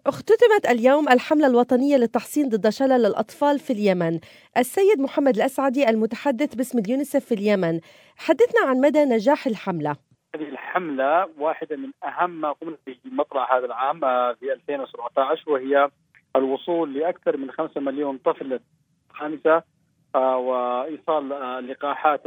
اختتمت اليوم الحملة الوطنية للتحصين ضد شلل الأطفال في اليمن. السيد محمد الأسعدي المتحدث باسم اليونيسف في اليمن، حدثنا عن مدى نجاح الحملة. هذه الحملة واحدة من أهم ما قمنا به مطلع هذا العام في 2017، وهي الوصول لأكثر من 5 مليون طفل خامسة وإيصال لقاحات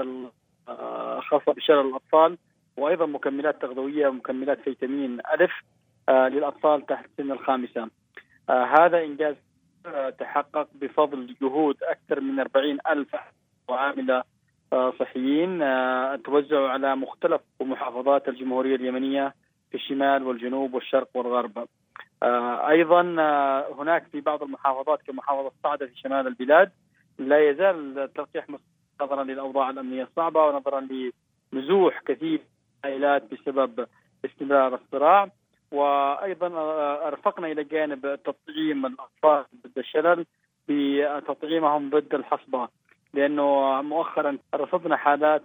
خاصة بشلل الأطفال، وأيضا مكملات تغذوية ومكملات فيتامين ألف للأطفال تحت سن الخامسة. هذا إنجاز تحقق بفضل جهود أكثر من 40 ألف عاملة صحيين توزعوا على مختلف محافظات الجمهورية اليمنية في الشمال والجنوب والشرق والغرب. أيضا هناك في بعض المحافظات كمحافظة صعدة في شمال البلاد لا يزال التلقيح نظرا للأوضاع الأمنية الصعبة ونظرا لنزوح كثير من العائلات بسبب استمرار الصراع. وأيضا أرفقنا إلى جانب تطعيم الأطفال ضد الشلل بتطعيمهم ضد الحصبة، لأنه مؤخرا رصدنا حالات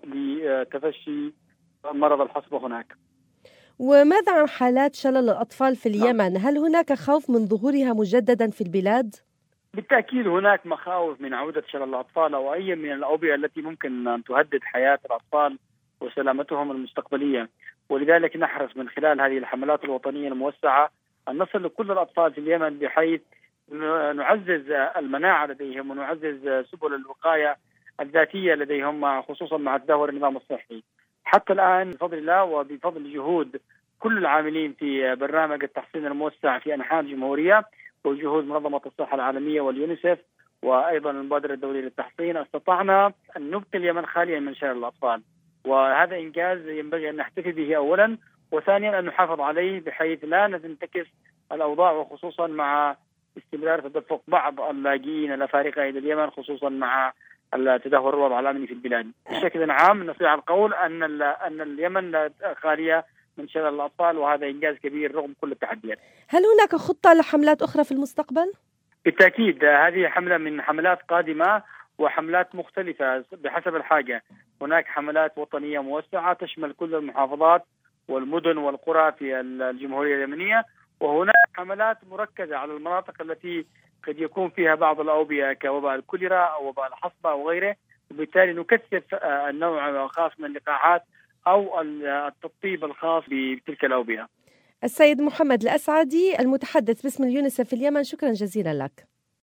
لتفشي مرض الحصبة هناك. وماذا عن حالات شلل الأطفال في اليمن؟ هل هناك خوف من ظهورها مجددا في البلاد؟ بالتأكيد هناك مخاوف من عودة شلل الأطفال أو أي من الأوبئة التي ممكن أن تهدد حياة الأطفال وسلامتهم المستقبلية، ولذلك نحرص من خلال هذه الحملات الوطنية الموسعة أن نصل لكل الأطفال في اليمن، بحيث نعزز المناعة لديهم ونعزز سبل الوقاية الذاتية لديهم، خصوصا مع تدهور النظام الصحي. حتى الآن بفضل الله وبفضل جهود كل العاملين في برنامج التحصين الموسع في أنحاء الجمهورية وجهود منظمة الصحة العالمية واليونيسف وأيضا المبادرة الدولية للتحصين، استطعنا أن نبقي اليمن خاليا من شلل الأطفال، وهذا إنجاز ينبغي أن نحتفي به أولا، وثانيا أن نحافظ عليه بحيث لا تنتكس الأوضاع، وخصوصا مع استمرار تدفق بعض اللاجئين الأفارقة إلى اليمن، خصوصا مع تدهور الوضع الأمني في البلاد. بشكل عام نستطيع القول أن اليمن خالية من شلل الأطفال، وهذا إنجاز كبير رغم كل التحديات. هل هناك خطة لحملات أخرى في المستقبل؟ بالتأكيد هذه حملة من حملات قادمة وحملات مختلفة بحسب الحاجة. هناك حملات وطنية موسعة تشمل كل المحافظات والمدن والقرى في الجمهورية اليمنية، وهناك حملات مركزة على المناطق التي قد يكون فيها بعض الأوبئة كوباء الكوليرا أو وباء الحصبة وغيره، وبالتالي نكثف النوع الخاص من اللقاحات أو التطبيب الخاص بتلك الأوبئة. السيد محمد الأسعدي المتحدث باسم اليونيسف في اليمن، شكرا جزيلا لك.